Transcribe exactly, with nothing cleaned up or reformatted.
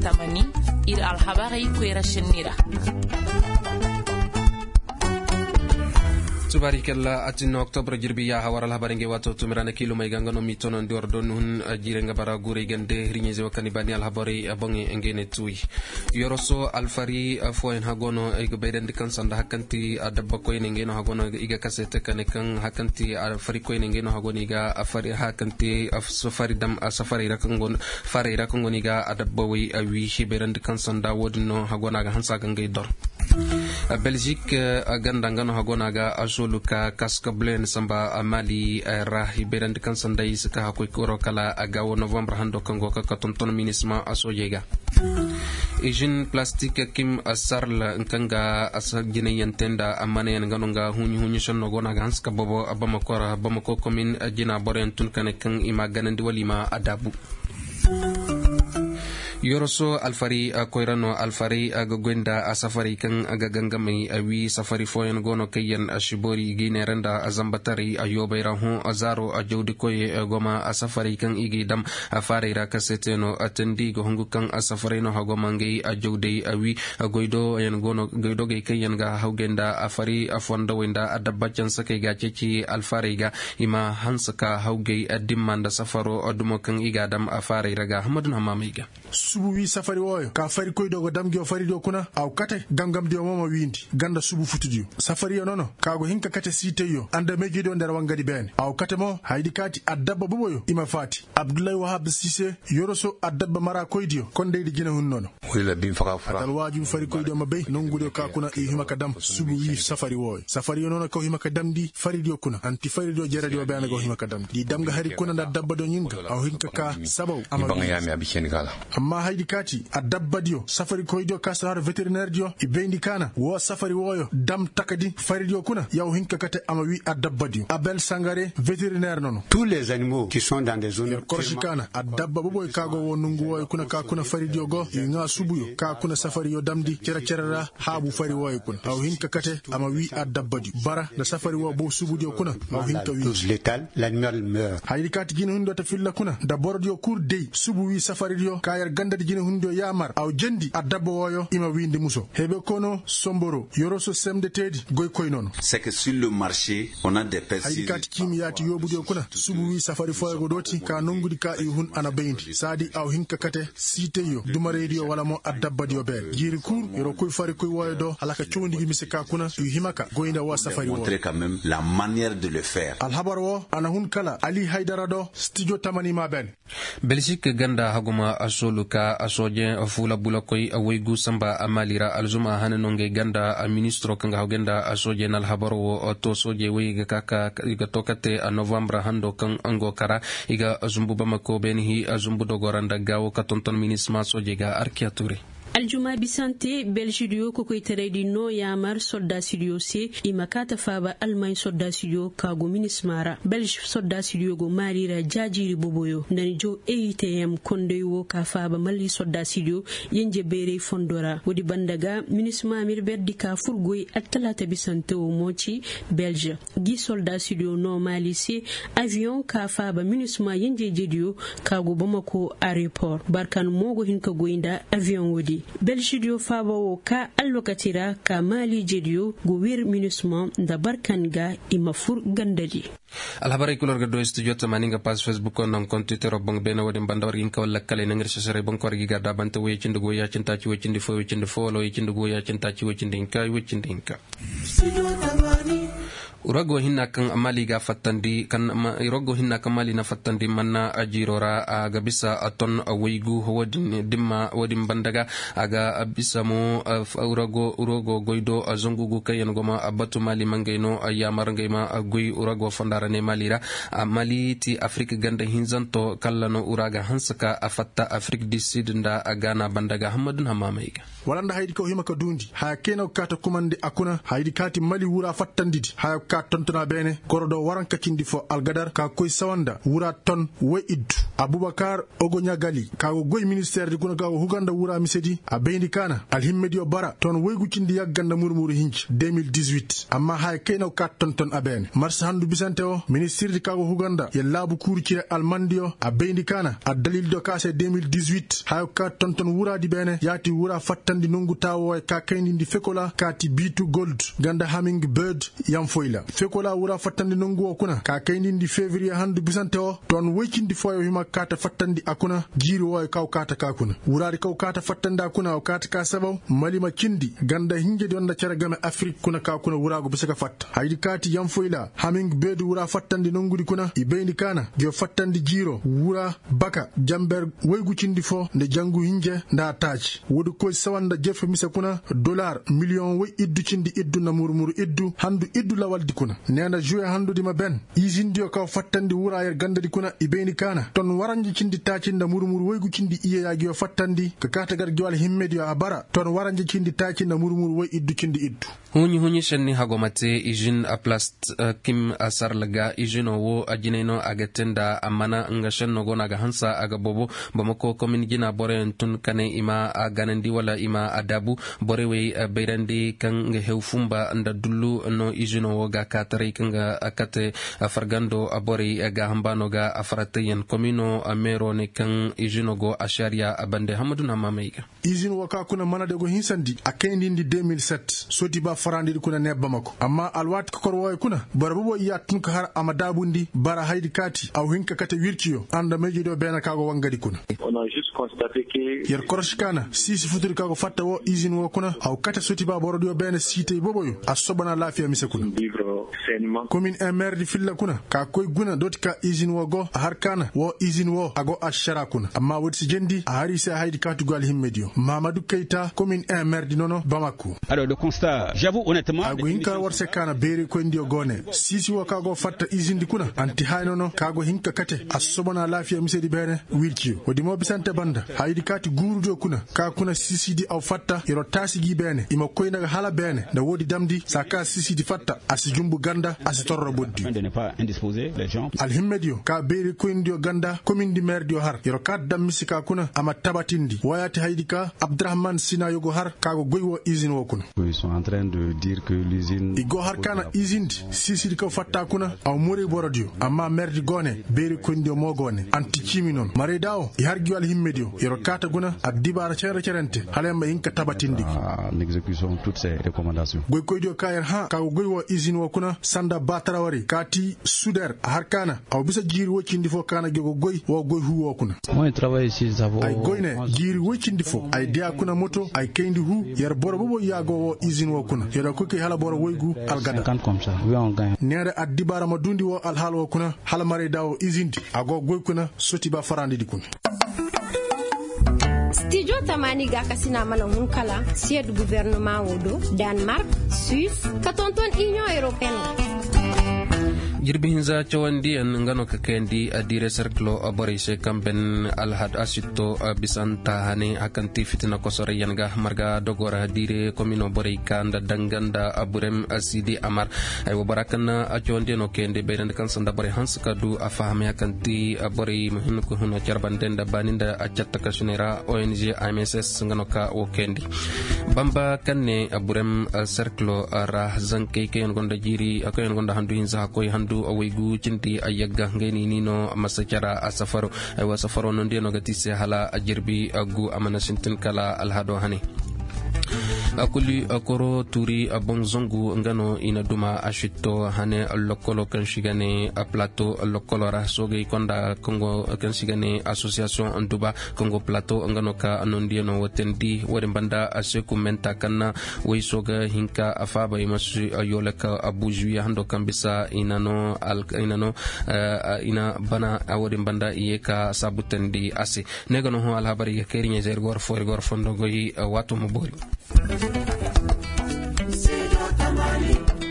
tamani ir alhabari kwera shinira. Tubarikalla atin Oktober jirbiya hawara labaringe wato tumirana kilo mai gangano mitono ndior don hun jirenga bara gure gande rinyeze wakani bani alhabari abonge engene tui yoroso alfari foen hagono ega beden dikan sanda hakanti adabba ko ngeno hagono iga kasete kanekan hakanti alfari ko ngeno hagono iga afari hakanti af safari dam safari rakangon fari rakangon iga adabba wi awi hiberen dikan sanda wodno hagona ga hansa gangay dor Belgique ganda ngano hagona ga asoluka kaskablen samba Mali rahi berand kan sandai saka hakoy koro kala agawo November hando kango ka tonton minisma asojega Ejin plastique kim asarla nkanga asagine yantenda amane ngano nga hunyu hunyu shonno gona ga hanska bobo abama kora abama ko komin jina boren tun kan kan ima ganandi walima adabu Yoroso alfari koirano alfari agogwenda asafari kan agagangami awi safari foyen gono kayen ashibori gine renda azambatari ayobayra hu azaro ajodi koye goma asafari kan igi dam afari ra kaseteno atendi go hungu kan asafari no hagoma ngi ajodi awi goido yen gono goido ge kayen ga hawgenda afari afonda wenda adabachan sake ga ceci alfari ga ima hansaka hawge adimanda safaro adumo kan iga dam afari raga hamadun hamamiga subu wi safari woyo ka fari koy dogo damgi o fari do kuna aw kate gangam di o mama windi ganda subu futudiyo safari yo nono kago hinka kate siteyo anda meji do ndar wangadi ben aw kate mo haydi kati adabba buboyo ima fati Abdoulaye Wahab Cissé yoroso adabba mara koydiyo konde di gina hun nono wala bin faka fara dal waju fari koydo mabbe nongudo ka kuna e himaka dam subu wi safari woyo safari yo nono ko himaka damdi fari do kuna anti fari do jeradi o ben go himaka damdi di damga hari kuna da dabba do nyinga aw hinka ka sabaw ama banga yami abikeni kala amma haydi kati adabba dio safari koydo ka sar veterinaire dio ibendi kana wo safari woyo dam takadi fari dio kuna yaw hinka kate ama wi adabba dio Abel Sangare vétérinaire nono tous les animaux qui sont dans des zones korshikana adabba boboy kago wonungu woy kuna ka kuna fari dio go nga subuyo ka kuna safari yo damdi cera cerara habu fari woy kuna aw hinka kate ama wi adabba dio bara da safari wo bo subu dio kuna aw hinka wi létal l'animal meurt haydi kati gina hundo ta filla kuna da bordio kur dey subu wi safari dio kayar ganda gina hundo yamar aw jendi adabba woyo ima windi muso hebe kono somboro yoroso semde tedi goy koy nono c'est que sur le marché on a des personnes haydi kati kimi yati yobudio kuna subu wi safari foyo go doti ka nongudi ka i hun ana beindi sadi aw hinka kate siteyo duma radio wala mo adabba dio be jiri kur yoro koy fari koy woyo do alaka chondi gi misika kuna yu himaka goinda wa safari wo montrer quand même la manière de le faire al habar wo ana hun kala Ali Haidara do studio tamani ma ben Belgique ganda haguma asoluka asoje fula bula koy awaygu samba amalira alzuma hananonge ganda a ministro kanga hagenda asoje nal habaro to soje wayga kaka iga tokate a november hando kan ango kara iga zumbu bamako benhi azumbu dogoranda gawo katonton ministre soje ga arkiature Aljuma bisante Belgique ko koy teredi no yamar soldat studio se imakata faba Allemagne soldat studio kago minismara Belge soldat studio go marira jajiri boboyo ndani jo E T M konde wo ka faba mali soldat studio yenje bere fondora wodi bandaga minisma mir berdi ka furgoy atalata bisante o mochi Belge gi soldat studio no mali se avion ka faba minisma yenje jedio kago Bamako aéroport barkan mogo hinka goinda avion wodi Belgique fabawo ka allokatira ka mali jedio go wir minusma da barkanga imafur gandadi alhabari kulor ga do studio tamaninga pas Facebook on compte Twitter bong bena wadi bandawar inka wala kale nangir sesere bong korgi garda bante we cindo go ya cinta ci we cindi fo we cindi fo lo cindo go ya cinta ci we cindi inka we cindi inka urago hinna kan amali ga fattandi kan irago hinna kamali na fattandi manna ajirora aga bisa aton awaygu wadin dimma wadin bandaga aga bisa mo urago urago goido azungugu kayen goma abatu mali mangeno ayamar ngema agoy urago fandara ne malira mali ti afrique ganda hinzanto kallano uraga hansaka afatta afrique du sud nda agana bandaga hamadun hamamaiga walanda haydi ko himaka dundi ha keno kata kumande akuna haydi kati mali wura fattandidi ha ka tontona bene korodo waranka kindi fo algadar ka koy sawanda wura ton we iddu abubakar ogonyagali ka go goy ministère di kuna ka huganda wura misedi a bendi kana alhimmedio bara ton weygu kindi yagganda murmuru hinci deux mille dix-huit amma hay kayno ka tonton abene mars handu bisante o ministère di ka go huganda ye labu kurikire almandio a bendi kana a dalil do kase deux mille dix-huit hay ka tonton wura di bene yati wura fattandi nungu tawo e ka kayndi ndi fekola kati bitu gold ganda haming bird yam foila fekola wura fattandi nungu o kuna ka kayndi ndi février handu bisante o ton wekindi foyo hima kata fattandi akuna jiri wo kaw kata kakuna wurari kaw kata fattanda akuna o kata ka sabaw malima kindi ganda hinje donda caragame afrique kuna ka kuna wurago bisaka fatta haydi kati yam foila haming bird wura fattandi nungudi kuna ibeyndi kana jo fattandi jiro wura baka jamber weygu cindi fo nde jangu hinje nda taji wodu ko sawanda jefe misa kuna dollar million we iddu cindi iddu na murmuru iddu handu iddu lawaldi kuna nenda jouer handu dima ben izindio kaw fattandi wura yer gandadi kuna ibeyndi kana ton waranji cindi tacinda murmuru weygu cindi iye yagi fattandi ka katagar jwal himmedio abara ton waranji cindi tacinda murmuru we iddu cindi iddu hunyi hunyi shenni hagomate ijin a plast uh, kim asarlaga ijino wo ajineno agatenda amana nga shenno gona ga hansa aga bobo bamako komin gina bore tun kane ima aganandi wala ima adabu bore we uh, beirandi kan nga hewfumba nda dullu no ijino wo ga katare kanga akate uh, fargando abore uh, ga hambano ga afarate yen komino uh, mero ne kan ijino go asharia abande hamaduna mamaiga ijino waka kuna mana de go hinsandi akendi ndi deux mille sept soti ba farandi kuna ne bamako amma alwat ko korwo kuna barbubo ya tun ka har amadabundi bara haydi kati aw hinka kata wirkiyo anda meji do bena kago wangadi kuna on a juste constaté que yer korshkana sisi futuri kago fatta wo izin wo kuna aw kata soti ba borodo bena site boboyo asobana lafiya mise kuna commune emer di filla kuna ka koy guna dotika izin wo go har kana wo izin wo ago ashara kuna amma wodi jendi a hari se haydi katu gal himmedio mamadou keita commune emer di nono bamako. Alors le constat, j'avoue honnêtement, ago hinka warse kana beri ko ndio gone sisi wo kago fatta izin di kuna anti haynono kago hinka kate asobana lafiya mise di bene wilkiyo wodi mo bisante banda haydi kati gurudo kuna ka kuna sisi di aw fatta yero tasi gi bene ima koy naga hala bene da wodi damdi saka sisi di fatta asijumbu ganda asitorro boddi de ne pas indisposer les gens. alhimmedio ka beri ko ndio ganda commune di maire dio har yero kad dam misika kuna ama tabatindi wayati haydi ka abdrahman sina yogo har kago goywo izin wo kuna ils sont en train de dire que l'usine igo har kana izin sisi di ko fatta kuna aw mori borodio amma maire di gone beri ko ndio mo gone anti chimi non mare dawo i har gyo alhimmedio yero kata guna ak dibara cere cerente halemba hinka tabatindi en exécution toutes ces recommandations goy koy dio kayer ha kago goywo izin wo kuna sanda batrawari kati suder har kana aw bisa jiri wocindi fo kana jogo goy wo goy hu wo kuna moi travaille ici ça va ay goyne jiri wocindi fo ay dia kuna moto ay kendi hu yer boro bobo yago wo izin wo kuna yero ko ke hala boro woygu algada cinquante comme ça oui on gagne nere ad dibara ma dundi wo al halo kuna hala mare dawo izindi ago goy kuna soti ba farandi di kuna. Studio Tamani ga kasina malan hunkala siège du gouvernement wodo Danemark, Suisse, katonton Union européenne. jirbihin za cawandi an ngano kakendi adire cercle aborise kamben alhad asito bisanta hane akanti fitina kosore yanga marga dogora adire komino borey kanda danganda aburem asidi amar ay wabarakana ajonde no kende beyrande kan sanda bore hans kadu afahame akanti borey muhin ko hono charbandenda baninda achatta kasunera O N G A M S S ngano ka o kendi bamba kanne aburem cercle ra zanke ke gonda jiri akoyen gonda handu hinza koy handu awaygu cinti ayagga ngeni nino masacara asafaro ay wasafaro non de no gatise hala ajirbi agu amana sintin kala alhado hani akuli akoro turi abong zongu ngano ina duma ashito hane lokolo kan shigane a plateau lokolo rasoge konda Congo kan shigane association anduba Congo plateau ngano ka anondi no wotendi wore banda aseku menta kana weisoga hinka afaba imasu yoleka abuju hando kambisa inano al inano uh, ina bana awore banda iyeka sabutendi ase negano ho al habari kerinya zer gor for gor fondo goyi uh, watu mobori.